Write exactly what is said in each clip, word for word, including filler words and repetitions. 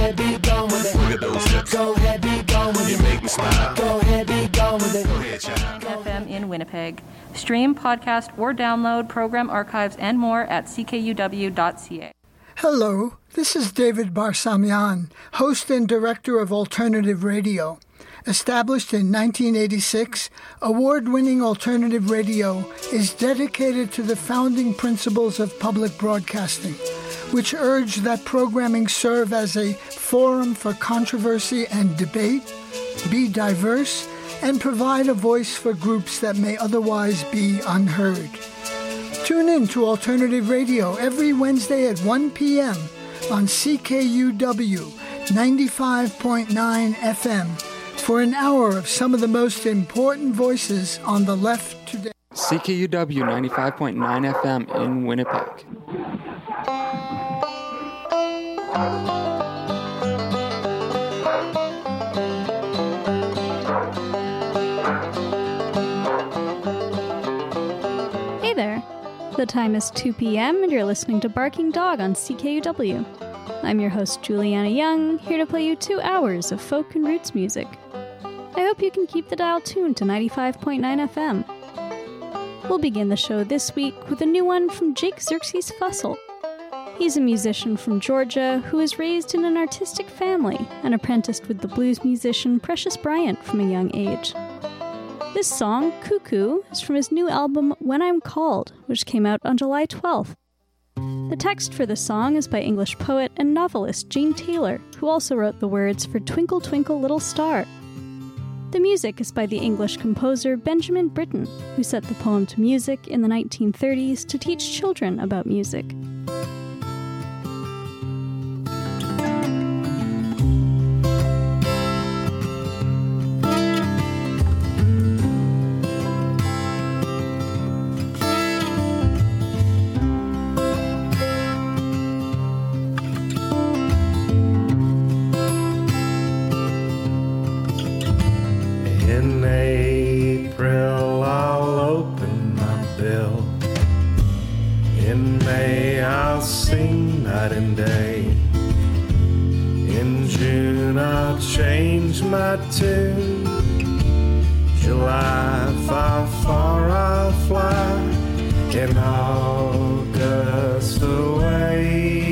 ahead, be gone with it. Look at those hips. Go ahead, be gone with it. You make me smile. Go ahead, be gone with it. Go ahead, child. F M in Winnipeg. Stream, podcast, or download program archives and more at c k u w dot c a. Hello, this is David Barsamian, host and director of Alternative Radio. Established in nineteen eighty-six, award-winning alternative radio is dedicated to the founding principles of public broadcasting, which urge that programming serve as a forum for controversy and debate, be diverse, and provide a voice for groups that may otherwise be unheard. Tune in to Alternative Radio every Wednesday at one p.m. on C K U W ninety-five point nine F M for an hour of some of the most important voices on the left today. C K U W ninety-five point nine F M in Winnipeg. Hey there. The time is two p.m. and you're listening to Barking Dog on C K U W. I'm your host, Juliana Young, here to play you two hours of folk and roots music. I hope you can keep the dial tuned to ninety-five point nine F M. We'll begin the show this week with a new one from Jake Xerxes Fussell. He's a musician from Georgia who was raised in an artistic family and apprenticed with the blues musician Precious Bryant from a young age. This song, Cuckoo, is from his new album When I'm Called, which came out on July twelfth. The text for the song is by English poet and novelist Jane Taylor, who also wrote the words for Twinkle Twinkle Little Star. The music is by the English composer Benjamin Britten, who set the poem to music in the nineteen thirties to teach children about music. My tune, July, far, far I'll fly, in August away.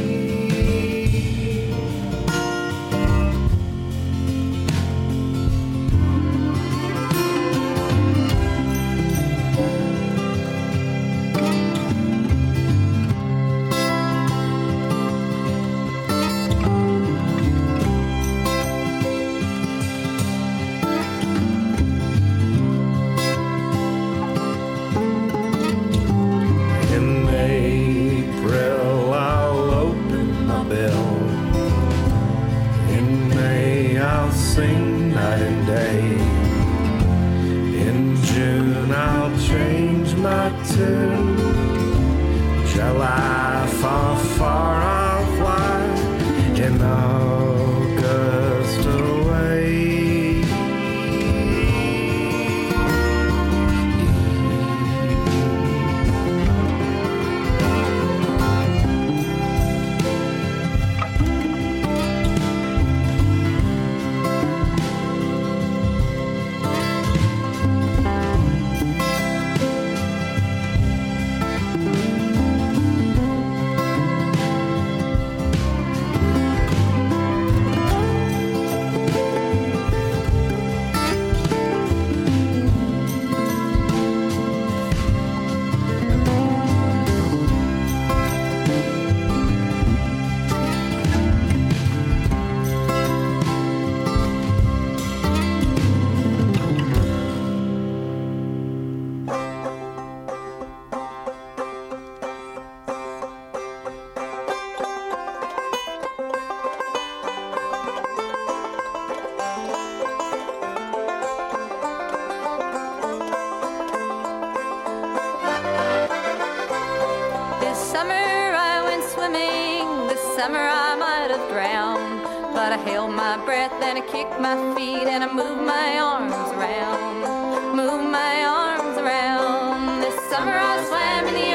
July, far, far I'll fly, in August away.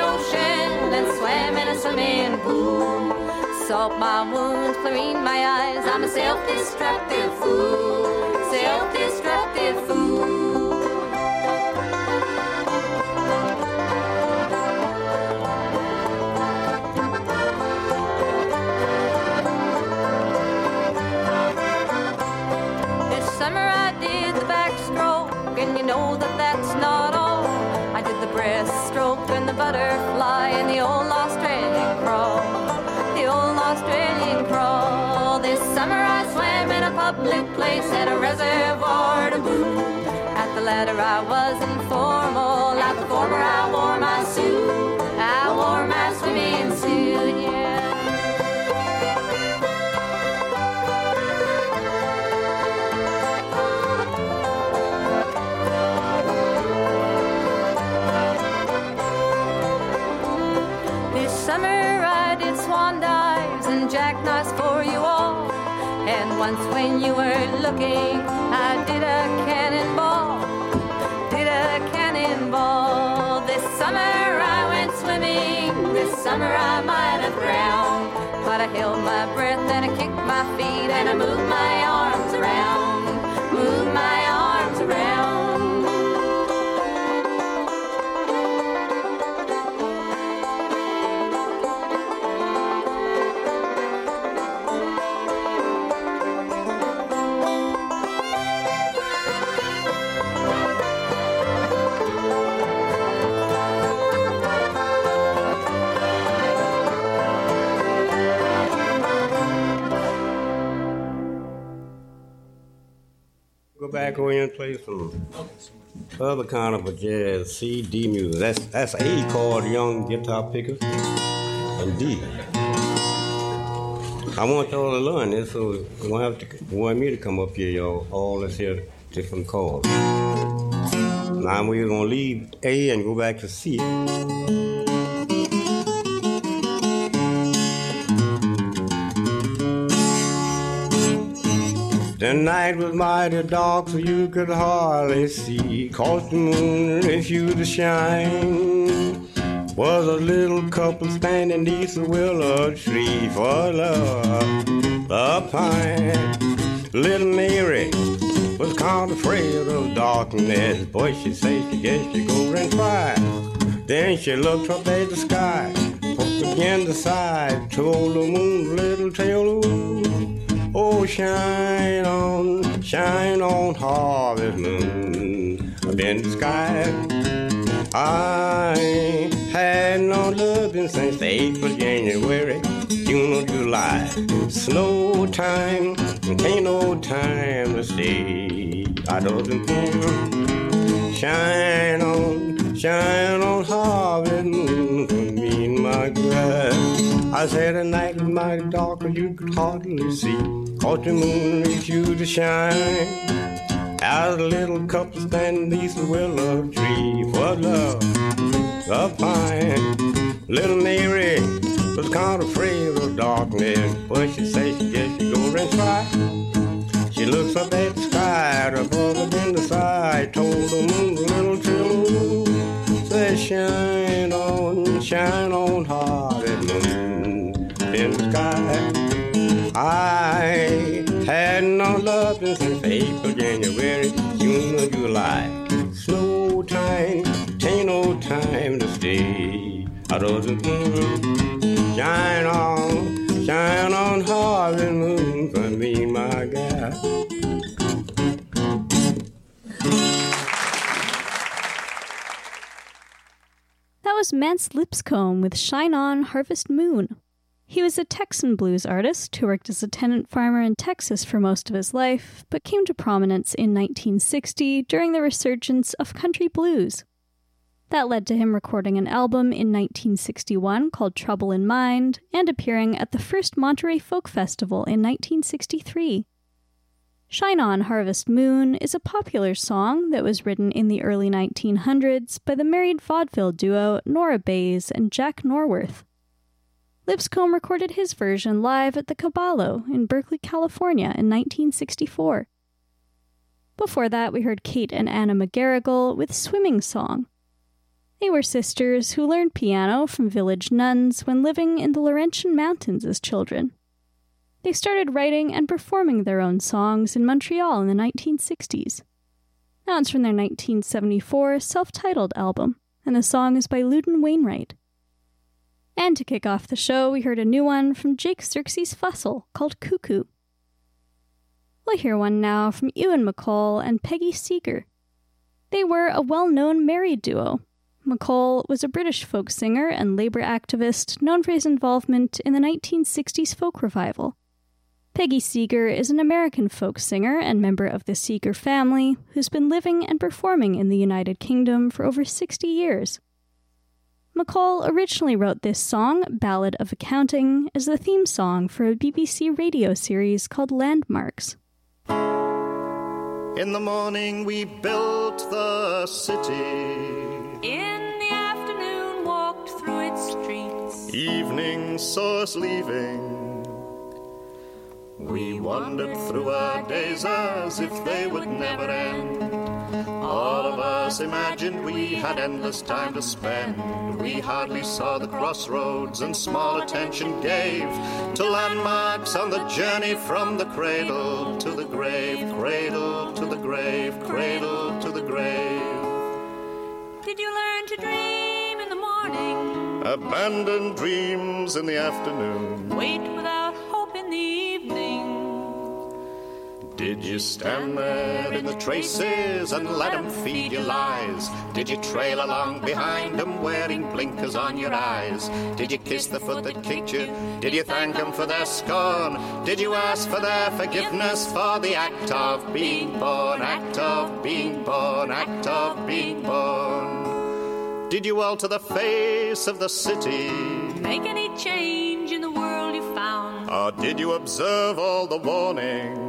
Salt my wounds, chlorine my eyes. I'm a self-destructive fool, self-destructive fool. This summer I did the backstroke, and you know that that's not all. I did the breaststroke and the butterfly and the old Australian crawl, the old Australian crawl. This summer I swam in a public place at a reservoir to boot. At the latter I was informal, at the former I wore my suit. I wore my swimming suit, yeah. Summer I did swan dives and jackknives for you all. And once when you were looking, I did a cannonball, did a cannonball. This summer I went swimming, this summer I might have drowned. But I held my breath and I kicked my feet and I moved my arms around, moved my arms around. Go back over here and play some other kind of a jazz C D music. That's that's A chord, young guitar pickers, and D. I want y'all to learn this, so you won't have to want me to come up here, y'all. All this here different chords. Now we're gonna leave A and go back to C. The night was mighty dark, so you could hardly see. 'Cause the moon refused to shine. Was a little couple standing neath a willow tree for love, the pine. Little Mary was kind of afraid of darkness. Boy, she said she guess she go and try. Then she looked up at the sky, poked again the side, told the moon a little tale of oh, shine on, shine on, harvest moon up in the sky. I ain't had no loving since the eighth of January, June or July. Snow time, ain't no time to stay. I don't care. Shine on, shine on, harvest moon for me and my girl. I said the night was mighty dark, and you could hardly see. 'Cause the moon refused to shine. As a little couple standing beneath the willow tree for love, the pine. Little Mary was kind of afraid of darkness, but she said she guess she go and try. She looks up at the sky, above her in the side, told the moon a little tale. Said shine on, shine on, harvest moon in the sky. I had no loving since April, January, June or July. Snow time, ain't no time to stay. I don't shine on, shine on, harvest moon for me, my guy. That was Mance Lipscomb with Shine On, Harvest Moon. He was a Texan blues artist who worked as a tenant farmer in Texas for most of his life, but came to prominence in nineteen sixty during the resurgence of country blues. That led to him recording an album in nineteen sixty-one called Trouble in Mind and appearing at the first Monterey Folk Festival in nineteen sixty-three. Shine On, Harvest Moon is a popular song that was written in the early nineteen hundreds by the married vaudeville duo Nora Bayes and Jack Norworth. Lipscomb recorded his version live at the Caballo in Berkeley, California in nineteen sixty-four. Before that, we heard Kate and Anna McGarrigle with Swimming Song. They were sisters who learned piano from village nuns when living in the Laurentian Mountains as children. They started writing and performing their own songs in Montreal in the nineteen sixties. That one's from their nineteen seventy-four self-titled album, and the song is by Loudon Wainwright. And to kick off the show, we heard a new one from Jake Xerxes Fussell called Cuckoo. We'll hear one now from Ewan MacColl and Peggy Seeger. They were a well-known married duo. MacColl was a British folk singer and labor activist known for his involvement in the nineteen sixties folk revival. Peggy Seeger is an American folk singer and member of the Seeger family who's been living and performing in the United Kingdom for over sixty years. MacColl originally wrote this song, Ballad of Accounting, as the theme song for a B B C radio series called Landmarks. In the morning we built the city. In the afternoon walked through its streets. Evening saw us leaving. We wandered through our days as if they would never end. All of us imagined we had endless time to spend. We hardly saw the crossroads and small attention gave to landmarks on the journey from the cradle to the grave, cradle to the grave, cradle to the grave. Did you learn to dream in the morning? Abandon dreams in the afternoon. Wait without hope in the evening. Did you stand there in the traces and let them feed you lies? Did you trail along behind them wearing blinkers on your eyes? Did you kiss the foot that kicked you? Did you thank them for their scorn? Did you ask for their forgiveness for the act of being born, act of being born, act of being born? Did you alter the face of the city? Make any change in the world you found? Or did you observe all the warnings?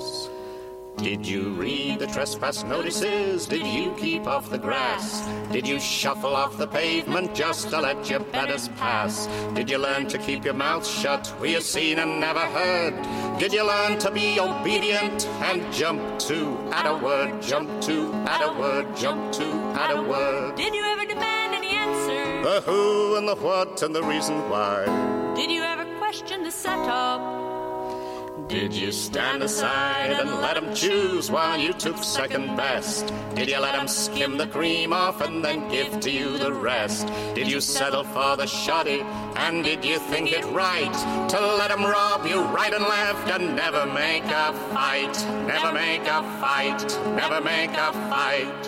Did you read the trespass notices? Did you keep off the grass? Did you shuffle off the pavement just to let your betters pass? Did you learn to keep your mouth shut? Were you seen and never heard? Did you learn to be obedient and jump to at a word, jump to at a word, jump to at a word? Did you ever demand any answer? The who and the what and the reason why? Did you ever question the setup? Did you stand aside and let them choose while you took second best? Did you let them skim the cream off and then give to you the rest? Did you settle for the shoddy and did you think it right to let them rob you right and left and never make a fight? Never make a fight, never make a fight.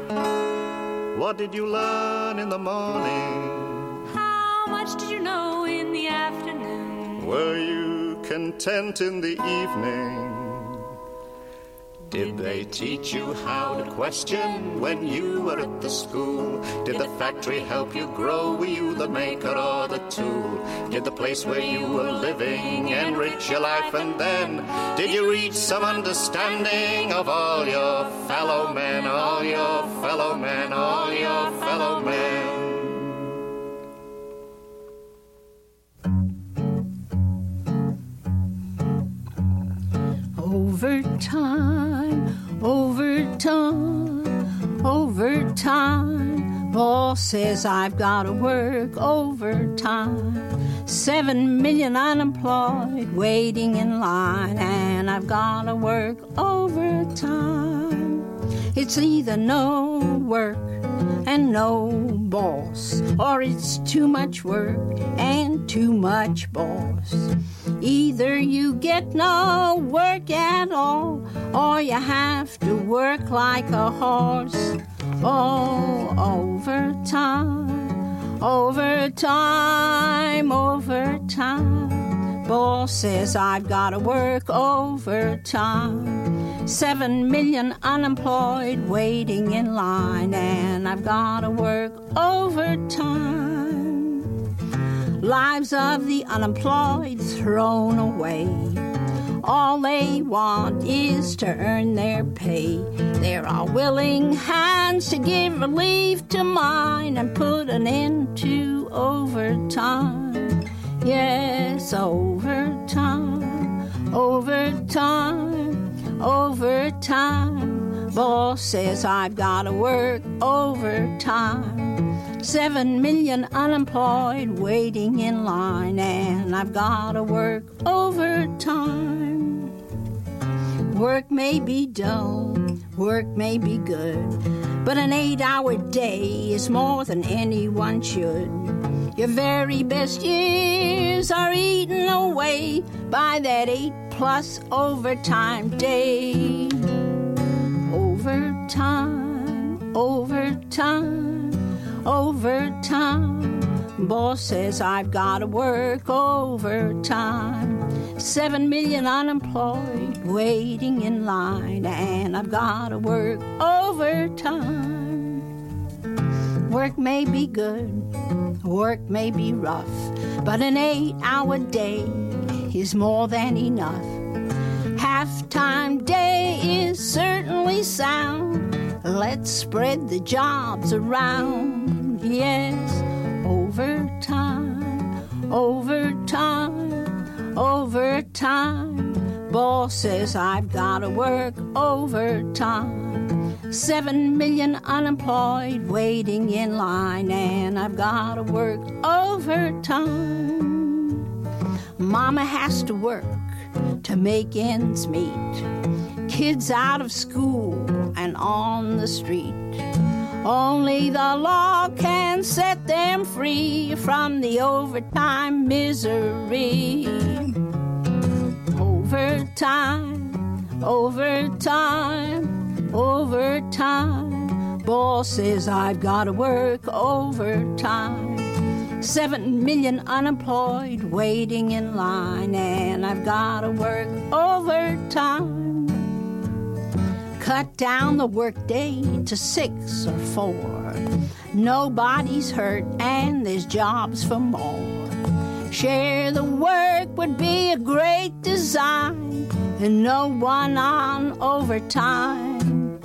What did you learn in the morning? How much did you know in the afternoon? Were you content in the evening? Did they teach you how to question when you were at the school? Did the factory help you grow? Were you the maker or the tool? Did the place where you were living enrich your life? And then did you reach some understanding of all your fellow men, all your fellow men, all your fellow men? Overtime, overtime, overtime. Boss says I've got to work overtime. Seven million unemployed waiting in line, and I've got to work overtime. It's either no work and no boss, or it's too much work and too much boss. Either you get no work at all, or you have to work like a horse. Oh, overtime, overtime, overtime. Boss says I've got to work overtime. Seven million unemployed waiting in line, and I've got to work overtime. Lives of the unemployed thrown away. All they want is to earn their pay. There are willing hands to give relief to mine and put an end to overtime. Yes, overtime, overtime, overtime. Boss says I've gotta work overtime. Seven million unemployed waiting in line, and I've gotta work overtime. Work may be dull, work may be good, but an eight-hour day is more than anyone should. Your very best years are eaten away by that eight-plus overtime day. Overtime, overtime, overtime. Boss says I've gotta work overtime. Seven million unemployed waiting in line, and I've gotta work overtime. Work may be good, work may be rough, but an eight-hour day is more than enough. Half-time day is certainly sound. Let's spread the jobs around. Yes, overtime, overtime, overtime. Boss says I've gotta work overtime. Seven million unemployed waiting in line, and I've gotta work overtime. Mama has to work to make ends meet. Kids out of school and on the street. Only the law can set them free from the overtime misery. Overtime, overtime, overtime. Boss says I've gotta work overtime. Seven million unemployed waiting in line, and I've gotta work overtime. Cut down the workday to six or four. Nobody's hurt and there's jobs for more. Share the work would be a great design, and no one on overtime.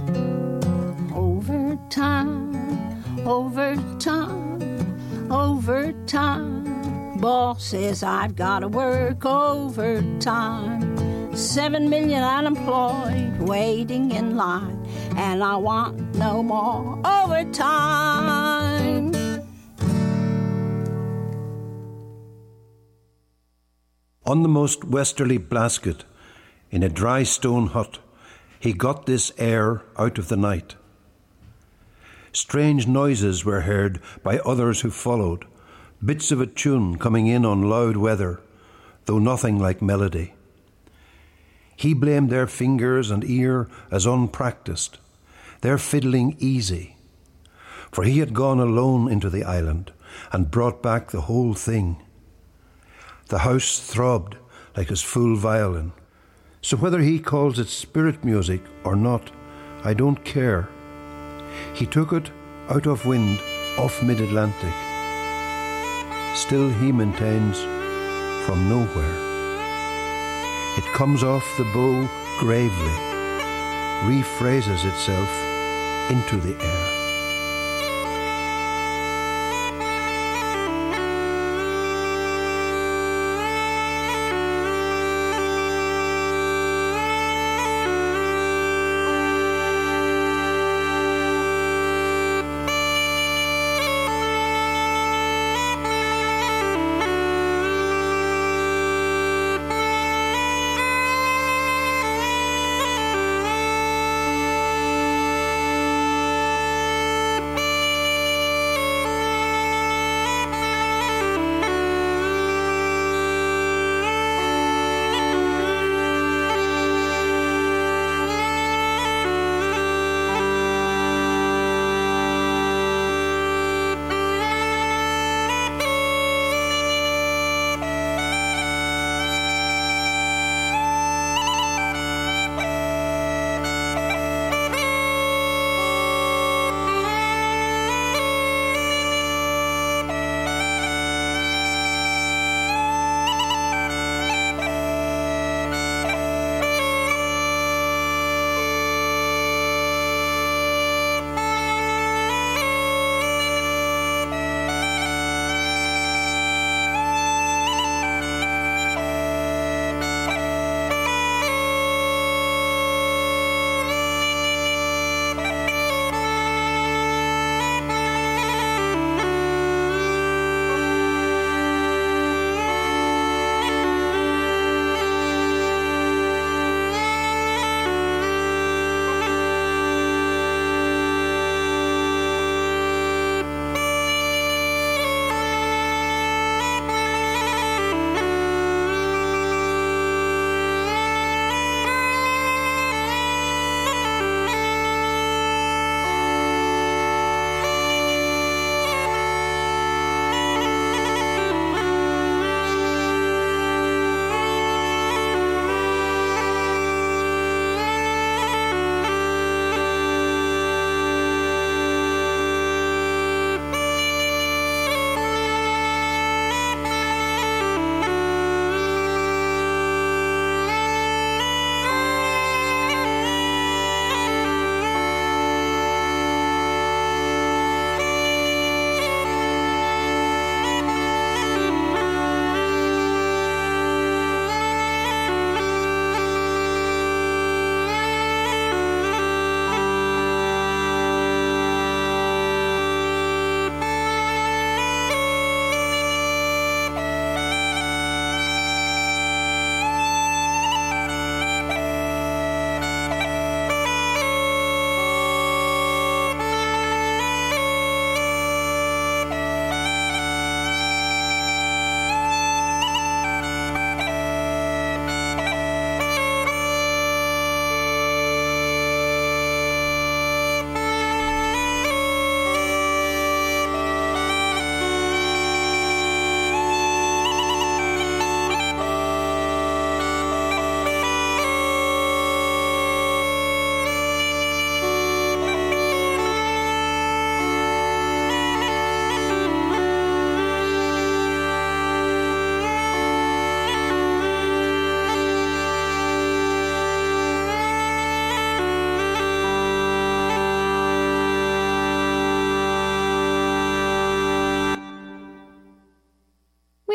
Overtime, overtime, overtime. Boss says I've gotta work overtime. Seven million unemployed waiting in line, and I want no more overtime. On the most westerly Blasket, in a dry stone hut, he got this air out of the night. Strange noises were heard by others who followed, bits of a tune coming in on loud weather, though nothing like melody. He blamed their fingers and ear as unpractised, their fiddling easy, for he had gone alone into the island and brought back the whole thing. The house throbbed like his full violin, so whether he calls it spirit music or not, I don't care. He took it out of wind off mid-Atlantic. Still he maintains from nowhere. It comes off the bow gravely, rephrases itself into the air.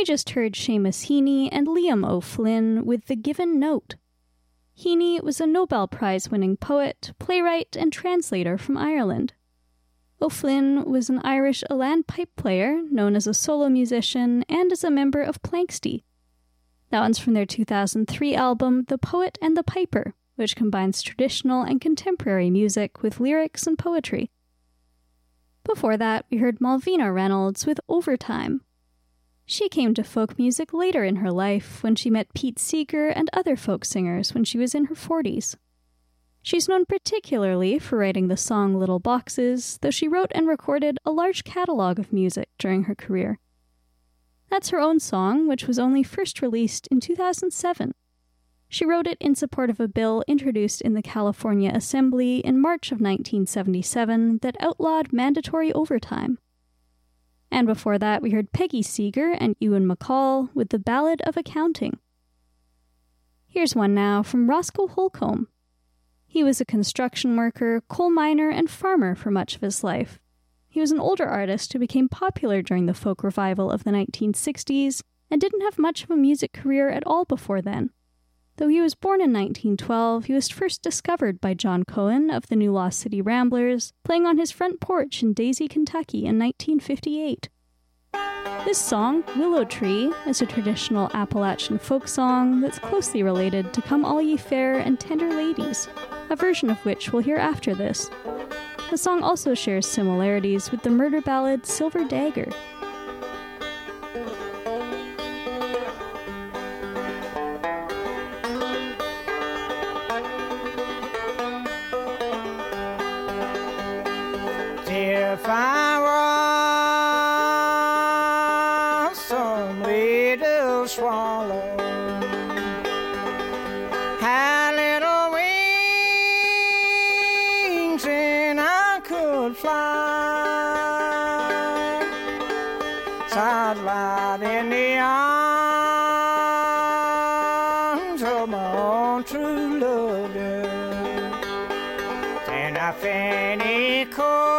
just heard Seamus Heaney and Liam O'Flynn with The Given Note. Heaney was a Nobel Prize-winning poet, playwright, and translator from Ireland. O'Flynn was an Irish elan pipe player, known as a solo musician, and as a member of Planxty. That one's from their two thousand three album, The Poet and the Piper, which combines traditional and contemporary music with lyrics and poetry. Before that, we heard Malvina Reynolds with Overtime. She came to folk music later in her life when she met Pete Seeger and other folk singers when she was in her forties. She's known particularly for writing the song Little Boxes, though she wrote and recorded a large catalog of music during her career. That's her own song, which was only first released in two thousand seven. She wrote it in support of a bill introduced in the California Assembly in March of nineteen seventy-seven that outlawed mandatory overtime. And before that, we heard Peggy Seeger and Ewan MacColl with The Ballad of Accounting. Here's one now from Roscoe Holcomb. He was a construction worker, coal miner, and farmer for much of his life. He was an older artist who became popular during the folk revival of the nineteen sixties and didn't have much of a music career at all before then. Though he was born in nineteen twelve, he was first discovered by John Cohen of the New Lost City Ramblers, playing on his front porch in Daisy, Kentucky in nineteen fifty-eight. This song, Willow Tree, is a traditional Appalachian folk song that's closely related to Come All Ye Fair and Tender Ladies, a version of which we'll hear after this. The song also shares similarities with the murder ballad Silver Dagger. If I was some little swallow, had little wings and I could fly, so I'd lie in the arms of my own true lover, and I fanny cold.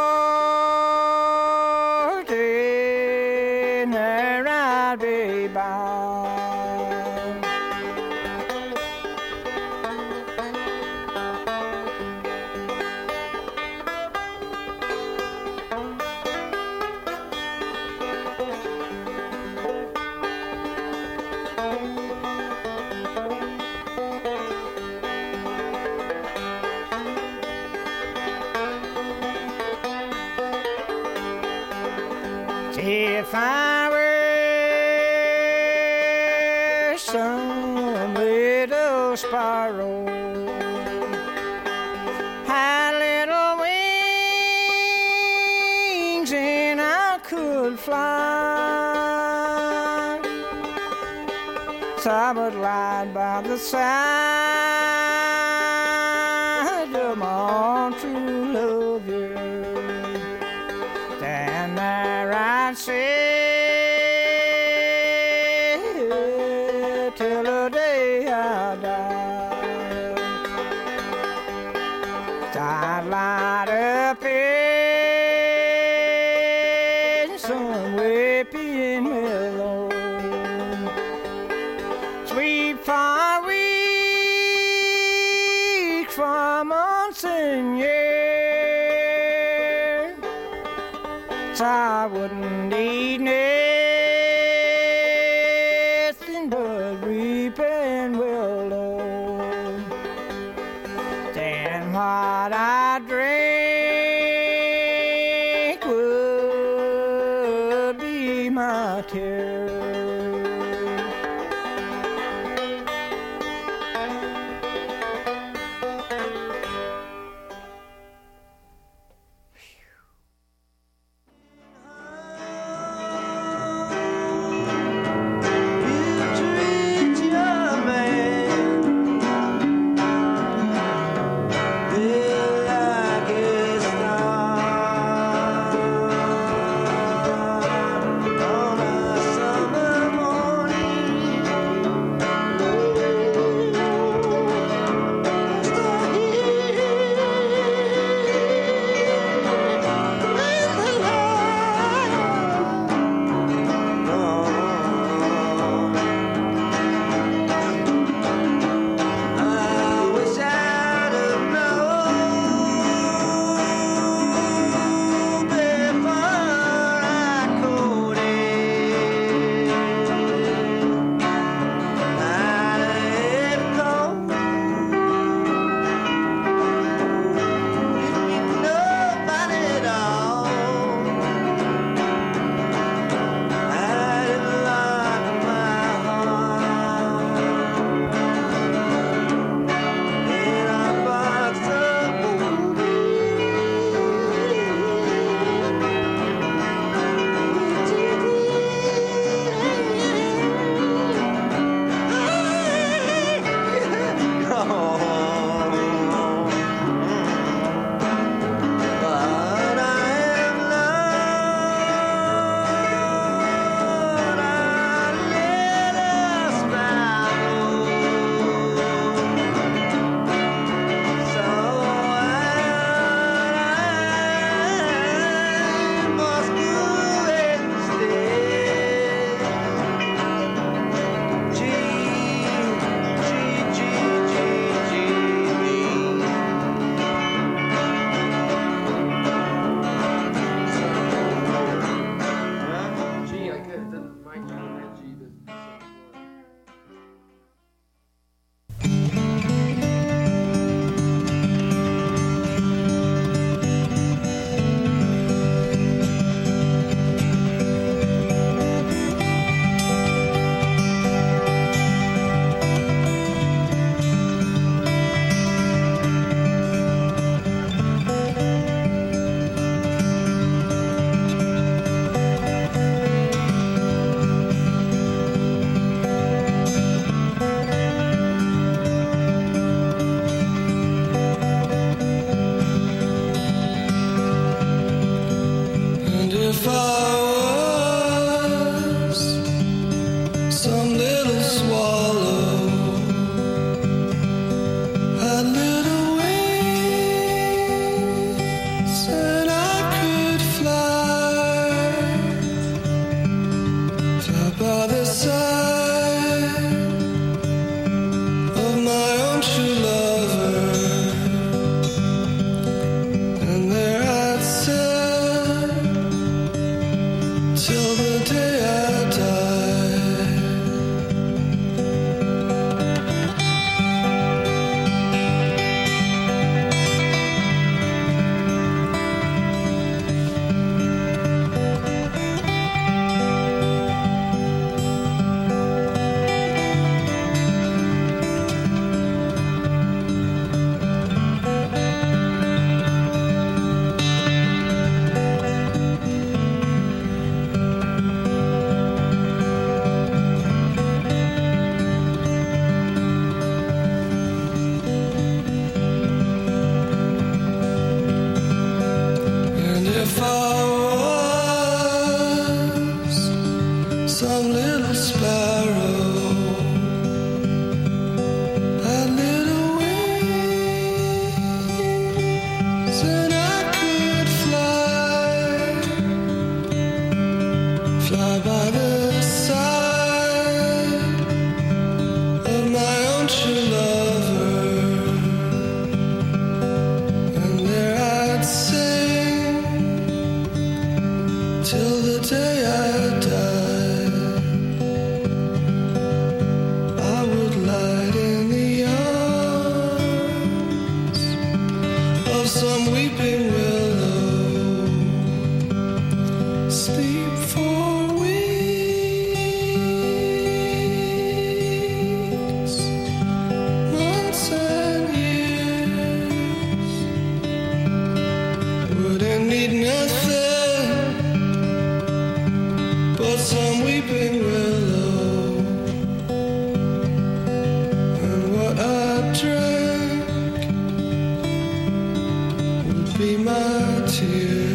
If I were some little sparrow, had little wings and I could fly, so I would lie by the side of my own true lover. Stand there and say till the day I die. I'd light up in some whipping willow, sweet far weeks from months and years, so I wouldn't need nothing but weeping willow. Then what I drink would be my tears. Yeah. need nothing but some weeping willow, and what I drank would be my tears.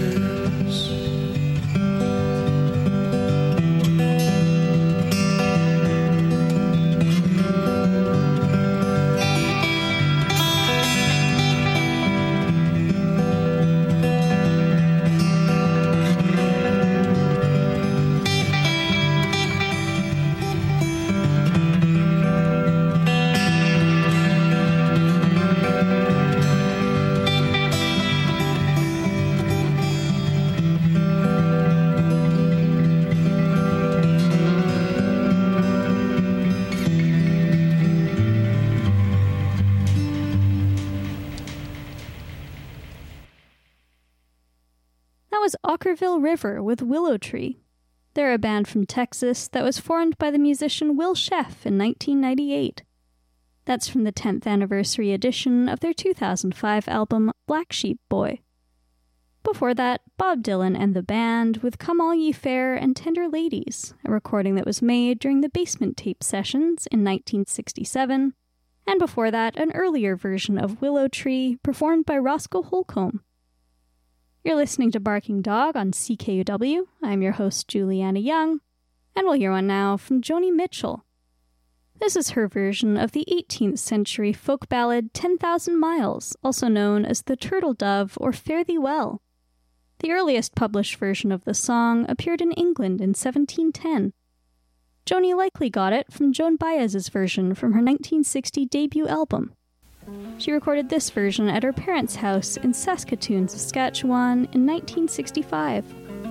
Ockerville River with Willow Tree. They're a band from Texas that was formed by the musician Will Sheff in nineteen ninety-eight. That's from the tenth anniversary edition of their two thousand five album Black Sheep Boy. Before that, Bob Dylan and the Band with Come All Ye Fair and Tender Ladies, a recording that was made during the Basement Tape sessions in nineteen sixty-seven, and before that, an earlier version of Willow Tree performed by Roscoe Holcomb. You're listening to Barking Dog on C K U W. I'm your host, Juliana Young, and we'll hear one now from Joni Mitchell. This is her version of the eighteenth century folk ballad ten thousand miles, also known as the Turtle Dove or Fare Thee Well. The earliest published version of the song appeared in England in seventeen ten. Joni likely got it from Joan Baez's version from her nineteen sixty debut album. She recorded this version at her parents' house in Saskatoon, Saskatchewan in nineteen sixty-five.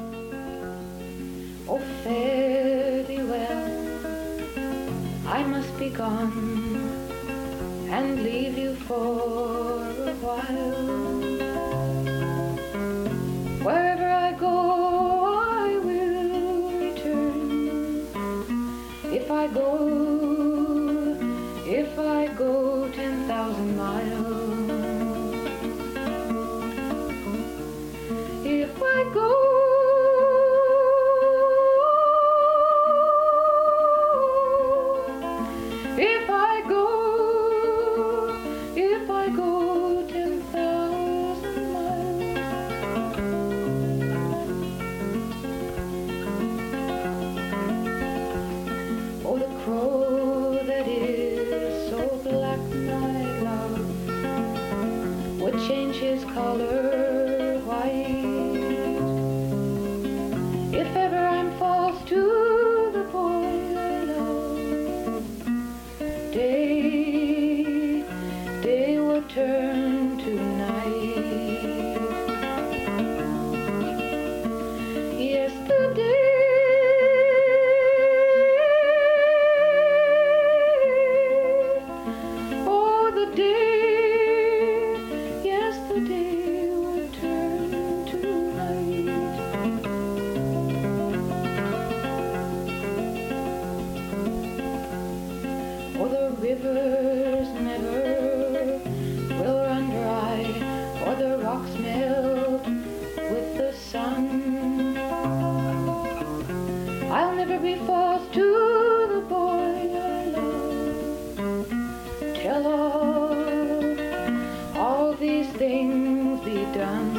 Oh, fare thee well, I must be gone and leave you for a while. Wherever I go, I will return. If I go, if I go ten thousand miles, if I go, if I go, if I go ten thousand miles. Oh, the crow that is so black, my love, would change his color white if ever I'm false to the boy I love. Day, day will turn to night. Yesterday, oh, the day, yesterday will turn to night. Oh, the rivers never will run dry, or the rocks melt with the sun. I'll never be false to the boy I love. Till all, all these things be done.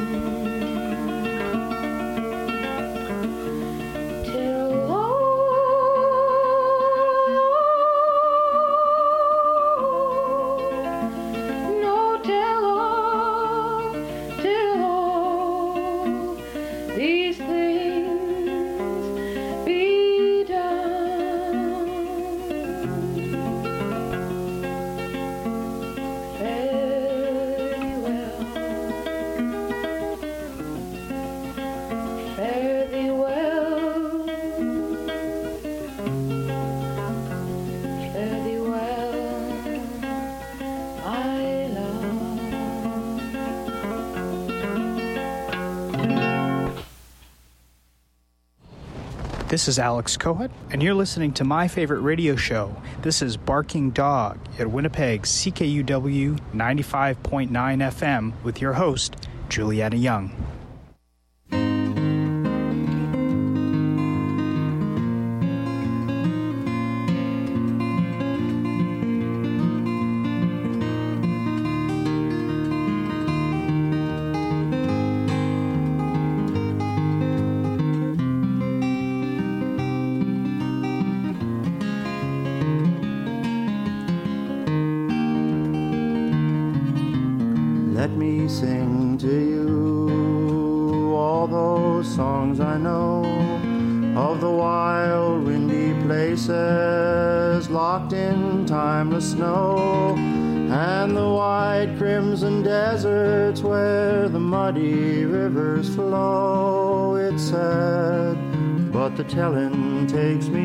Till no, till all, till all these things be done. Fare thee well, fare thee well, fare thee well, my love. This is Alex Kohut, and you're listening to my favorite radio show. This is Barking Dog at Winnipeg C K U W ninety-five point nine F M with your host, Juliana Young. let me sing to you all those songs I know of the wild windy places locked in timeless snow, and the wide crimson deserts where the muddy rivers flow. It's sad, but the telling takes me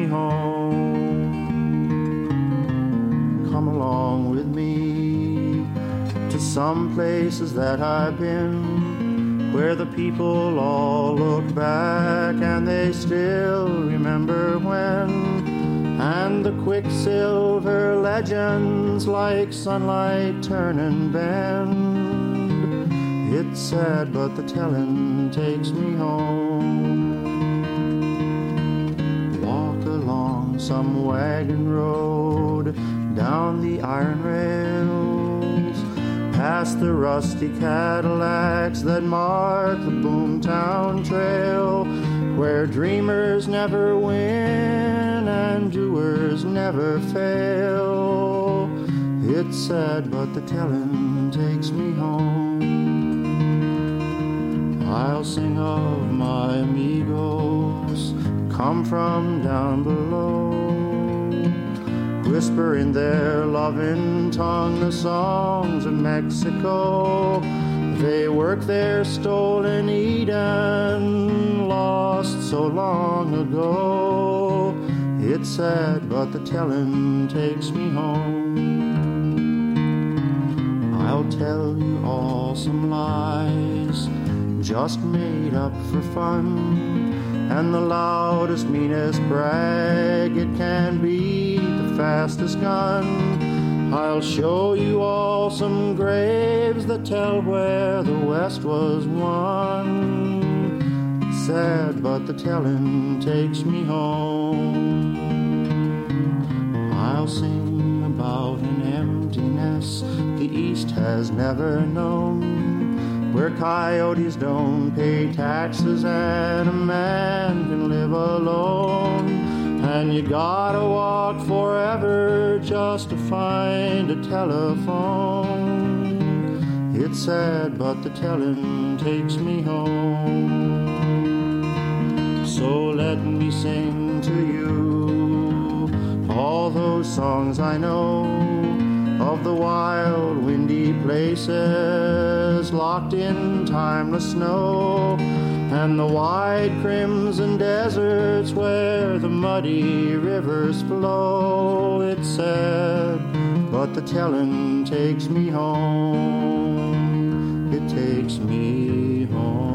home. Come along with me to some places that I've been, where the people all look back and they still remember when, and the quicksilver legends like sunlight turn and bend. It's sad, but the telling takes me home. Walk along some wagon road, down the iron rails, past the rusty Cadillacs that mark the Boomtown Trail, where dreamers never win and doers never fail. It's sad, but the telling takes me home. I'll sing of my amigos, come from down below, whisper in their loving tongue the songs of Mexico. They work their stolen Eden, lost so long ago. It's sad, but the telling takes me home. I'll tell you all some lies, just made up for fun, and the loudest, meanest brag it can be the fastest gun. I'll show you all some graves that tell where the West was won. Sad, but the telling takes me home. I'll sing about an emptiness the East has never known, where coyotes don't pay taxes and a man can live alone. And you gotta walk forever just to find a telephone. It's sad, but the telling takes me home. So let me sing to you all those songs I know of the wild windy places locked in timeless snow, and the wide crimson deserts where the muddy rivers flow. It's sad, but the telling takes me home. It takes me home.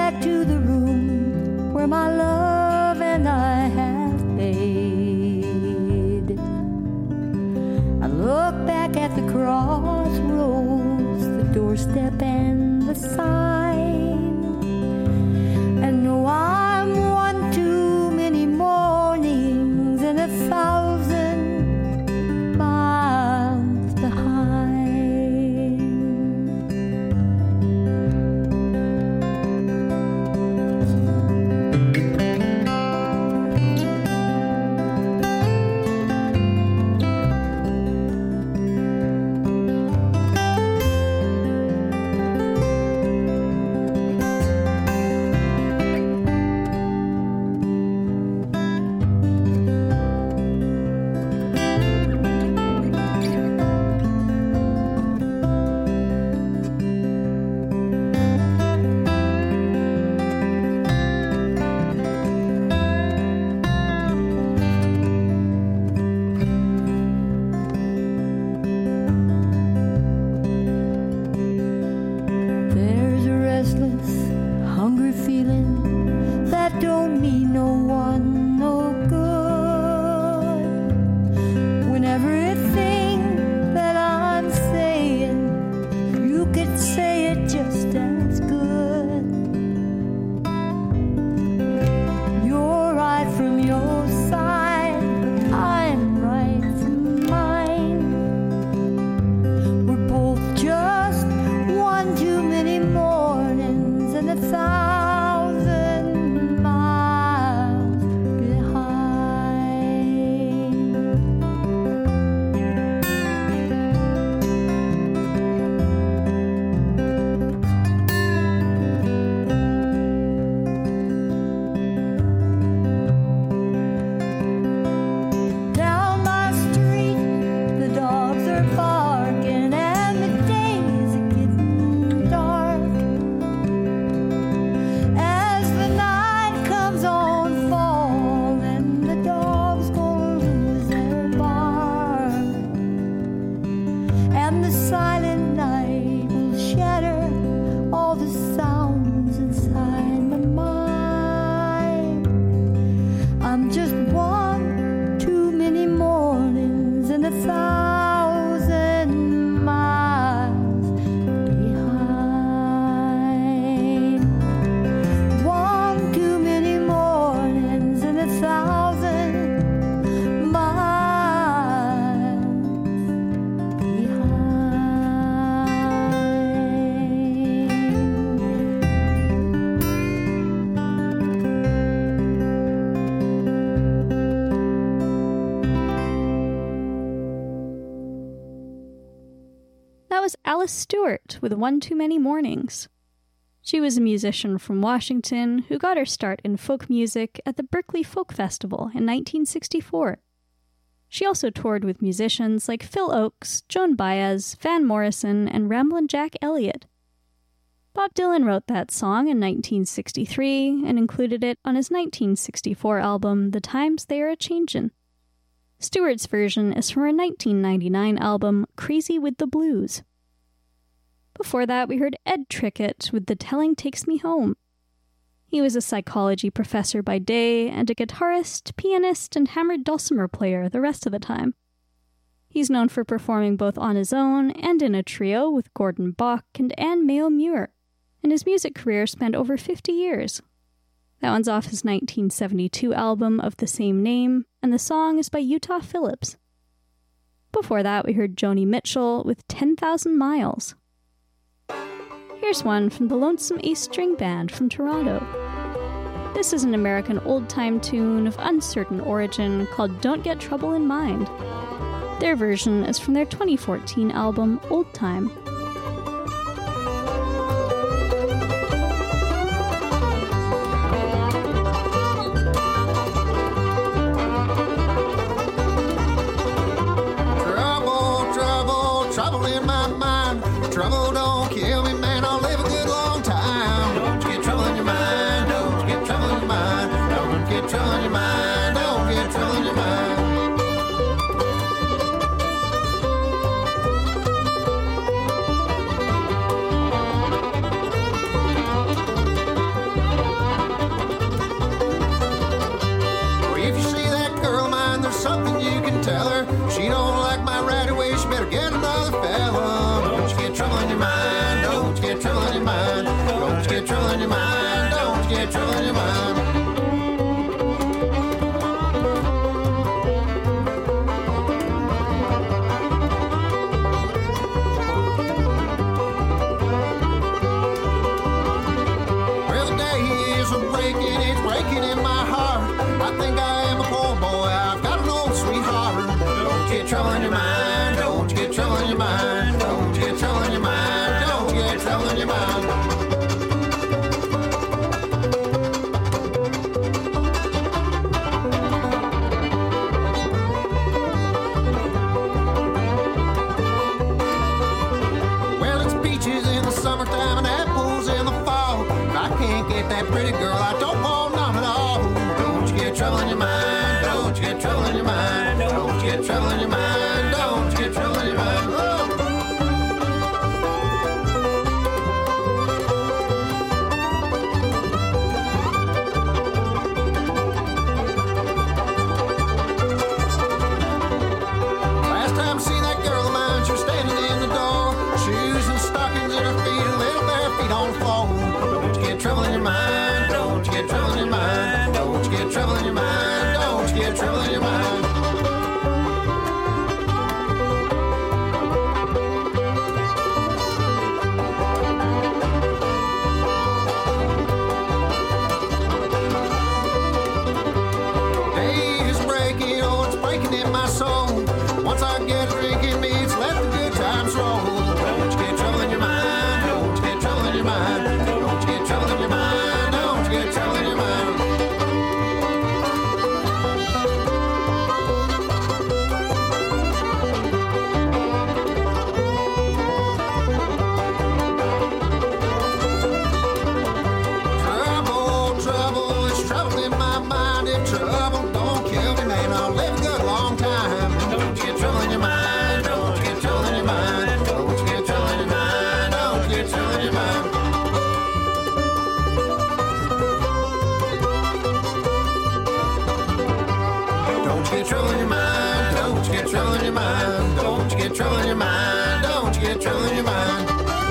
where my love and I have paid. One too many mornings and a thousand miles behind. One too many mornings and a thousand miles That was Alice Stewart with One Too Many Mornings. She was a musician from Washington who got her start in folk music at the Berkeley Folk Festival in nineteen sixty-four. She also toured with musicians like Phil Ochs, Joan Baez, Van Morrison, and Ramblin' Jack Elliott. Bob Dylan wrote that song in nineteen sixty-three and included it on his nineteen sixty-four album, The Times They Are A-Changin'. Stewart's version is from her nineteen ninety-nine album, Crazy with the Blues. Before that, we heard Ed Trickett with The Telling Takes Me Home. He was a psychology professor by day and a guitarist, pianist, and hammered dulcimer player the rest of the time. He's known for performing both on his own and in a trio with Gordon Bok and Anne Mayo Muir, and his music career spanned over fifty years. That one's off his nineteen seventy-two album of the same name, and the song is by Utah Phillips. Before that, we heard Joni Mitchell with ten thousand miles. Here's one from the Lonesome Ace String Band from Toronto. This is an American old-time tune of uncertain origin called Don't Get Trouble in Mind. Their version is from their twenty fourteen album, Old Time. Trouble, trouble, trouble in my mind. Trouble don't kill me, man, I'll live a good long time. Don't get trouble in your mind, don't get trouble in your mind. Don't get trouble in your mind, don't get trouble in your mind. Well, if you see that girl of mine, there's something you can tell her. She don't like my right away, she better get another fella. Don't you get trouble in your mind, don't you get trouble in your mind. Don't you get trouble in your mind, don't you get trouble in your mind. Well, the day is breaking, it's breaking in my heart. I think I am a poor boy, I've got an old sweetheart. Don't you get trouble in your mind, don't you get trouble in your mind. Don't you get trouble in your mind, don't you get trouble in your mind. Well, it's peaches in the summertime and apples in the fall. If I can't get that pretty girl, I don't want none at all. Don't you get trouble in your mind, don't you get trouble in your mind. Don't you get trouble in your mind, don't you get trouble in your mind. Oh. Last time I seen that girl of mine, she was standing in the door, shoes and stockings in her feet and little bare feet on the floor. Don't you get trouble in your mind, don't you get trouble in your mind. Don't you get trouble in your mind, don't you get trouble in your mind. Day is breaking, oh, it's breaking in my soul. Once I get a drink in me, it's let the good times roll. Don't you get trouble in your mind, don't you get trouble in your mind. Don't you get trouble in your mind, don't you get trouble in your mind. Trouble, trouble, it's trouble in my mind. If trouble don't kill me, man, I'll live a good long time. get trouble in your mind. Don't you get trouble in your mind.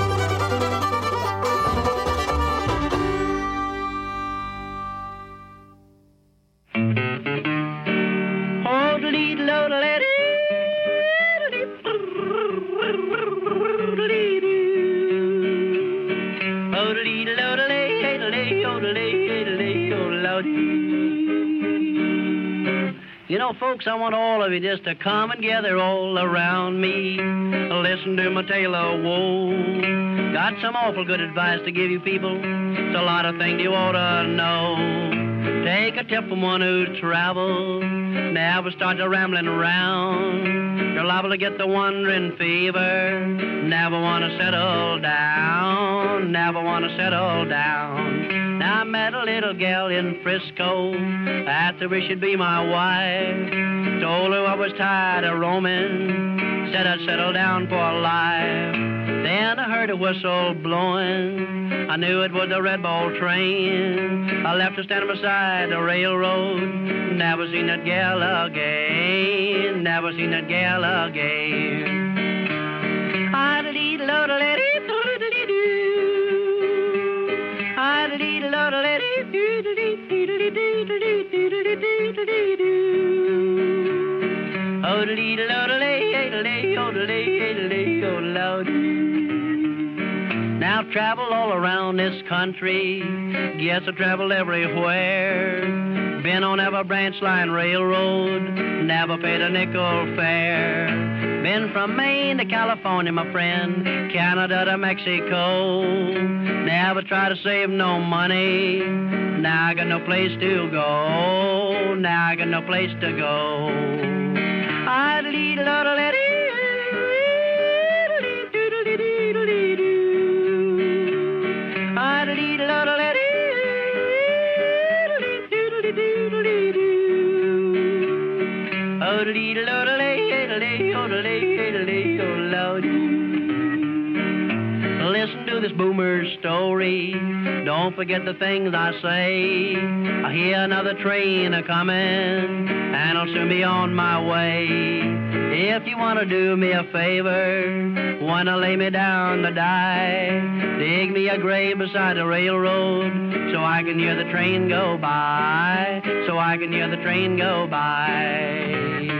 You know, folks, I want all of you just to come and gather all around me. Listen to my tale of woe. Got some awful good advice to give you people. It's a lot of things you ought to know. Take a tip from one who's traveled. Never start to rambling around. You're liable to get the wandering fever. Never want to settle down. Never want to settle down. Now I met a little gal in Frisco. Asked her if she'd be my wife. Told her I was tired of roaming. Said I'd settle down for life. Then I heard a whistle blowing. I knew it was the Red Bull train. I left her standing beside the railroad. Never seen that gal again. Never seen that gal again. Now I've traveled all around this country. Guess I traveled everywhere. Been on every branch line railroad. Never paid a nickel fare. Been from Maine to California, my friend. Canada to Mexico. Never try to save no money. Now I got no place to go. Now I got no place to go. I lead a lot of lady. Listen to this boomer's story. Don't forget the things I say. I hear another train a-coming, and I'll soon be on my way. If you want to do me a favor, want to lay me down to die, dig me a grave beside the railroad, so I can hear the train go by, so I can hear the train go by.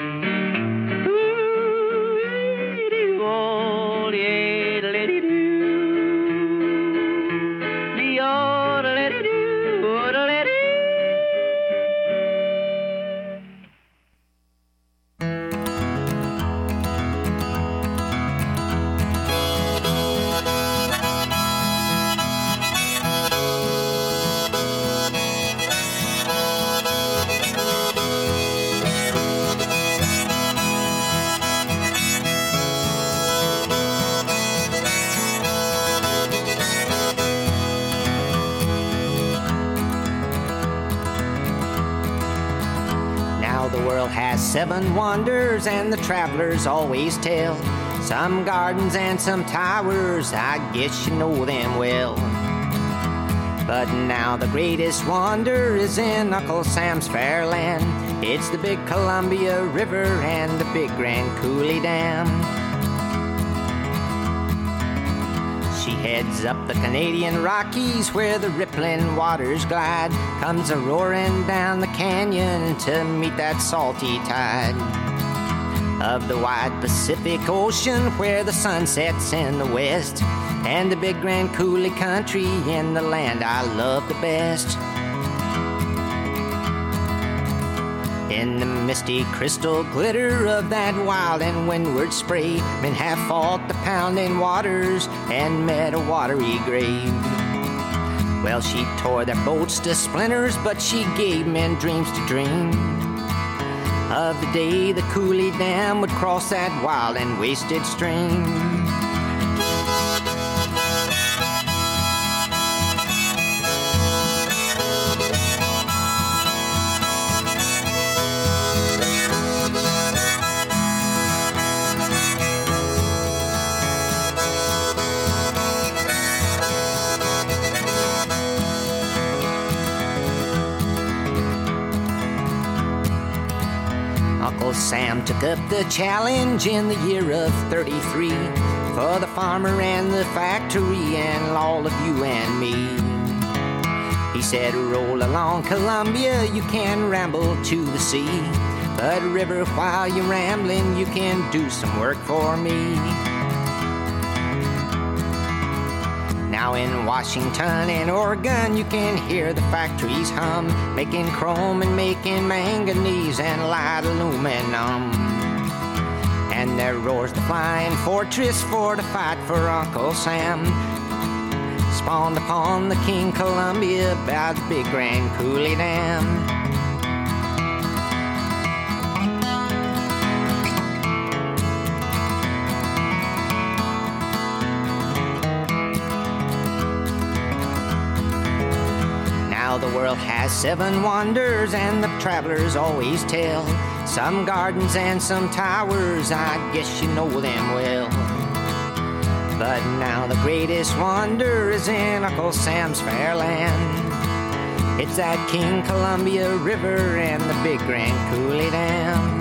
Seven wonders, and the travelers always tell. Some gardens and some towers, I guess you know them well. But now the greatest wonder is in Uncle Sam's fair land. It's the big Columbia River and the big Grand Coulee Dam. She heads up the Canadian Rockies where the rippling waters glide. Comes a-roaring down the canyon to meet that salty tide of the wide Pacific Ocean where the sun sets in the west, and the big Grand Coulee country in the land I love the best. In the misty crystal glitter of that wild and windward spray, men have fought the pounding waters and met a watery grave. Well, she tore their boats to splinters, but she gave men dreams to dream of the day the Coulee Dam would cross that wild and wasted stream. Uncle Sam took up the challenge in the year of thirty-three for the farmer and the factory and all of you and me. He said, roll along Columbia, you can ramble to the sea, but river, while you're rambling, you can do some work for me. Now in Washington and Oregon, you can hear the factories hum, making chrome and making manganese and light aluminum. And there roars the flying fortress for to fight for Uncle Sam, spawned upon the King Columbia by the big Grand Coulee Dam. Now the world has seven wonders, and the travelers always tell, some gardens and some towers, I guess you know them well. But now the greatest wonder is in Uncle Sam's fair land. It's that King Columbia River and the big Grand Coulee Dam.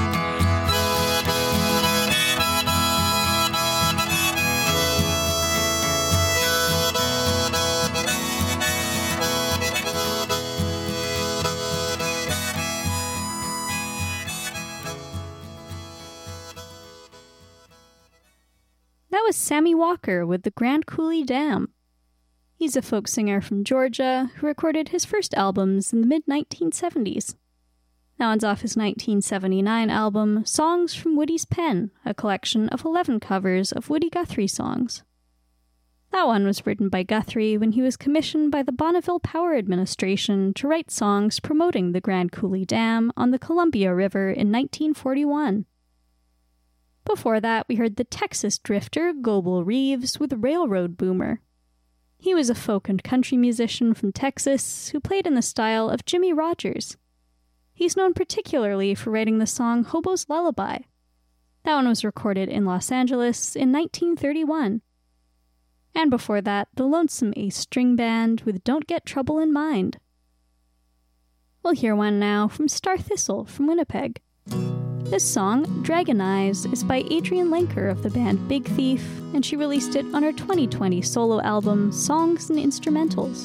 That was Sammy Walker with the Grand Coulee Dam. He's a folk singer from Georgia who recorded his first albums in the mid nineteen seventies. That one's off his nineteen seventy-nine album, Songs from Woody's Pen, a collection of eleven covers of Woody Guthrie songs. That one was written by Guthrie when he was commissioned by the Bonneville Power Administration to write songs promoting the Grand Coulee Dam on the Columbia River in nineteen forty-one. Before that, we heard the Texas drifter Gobel Reeves with Railroad Boomer. He was a folk and country musician from Texas who played in the style of Jimmie Rodgers. He's known particularly for writing the song Hobo's Lullaby. That one was recorded in Los Angeles in nineteen thirty-one. And before that, the Lonesome Ace String Band with Don't Get Trouble in Mind. We'll hear one now from Star Thistle from Winnipeg. This song, Dragon Eyes, is by Adrienne Lenker of the band Big Thief, and she released it on her twenty twenty solo album, Songs and Instrumentals.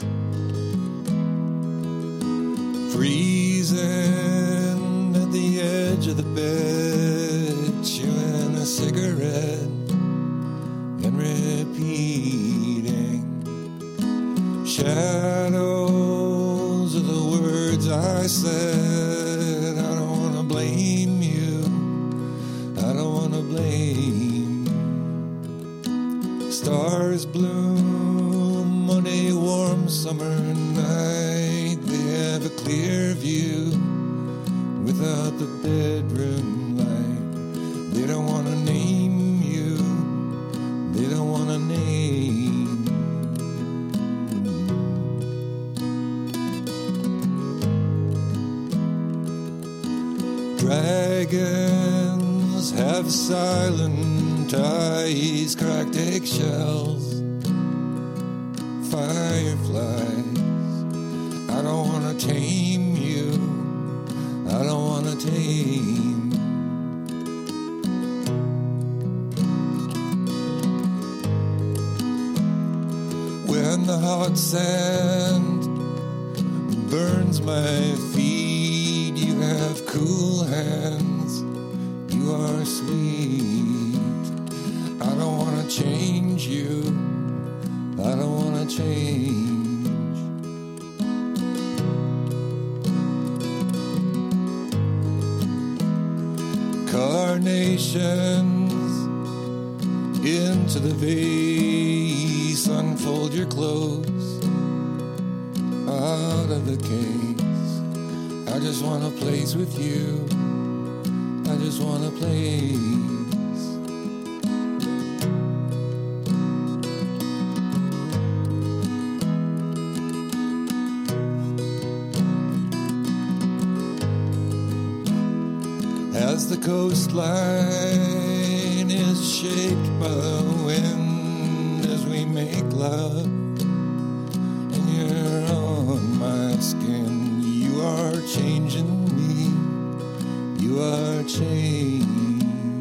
Freezing at the edge of the bed, chewing a cigarette and repeating shadows of the words I said. I don't want to blame you, I don't want to blame. Stars bloom on a warm summer night. They have a clear view without the bedroom light. They don't want to name you, they don't want to name. Dragons have silent eyes, cracked eggshells, fireflies. I don't want to tame you, I don't want to tame. When the hot sand burns my feet, you have cool hands, you are sweet. I don't want to change you, I don't want to change. Carnations into the vase, unfold your clothes out of the case. I just want a place with you, I just want a place. As the coastline is shaped by the wind, as we make love, and you're on my skin, you are changing me, you are are changing.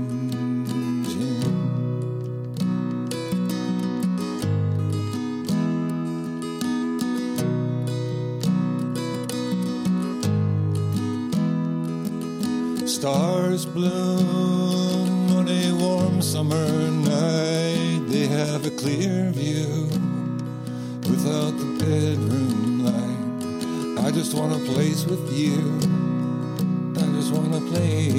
Stars bloom on a warm summer night. They have a clear view without the bedroom light. I just want a place with you. I just want to play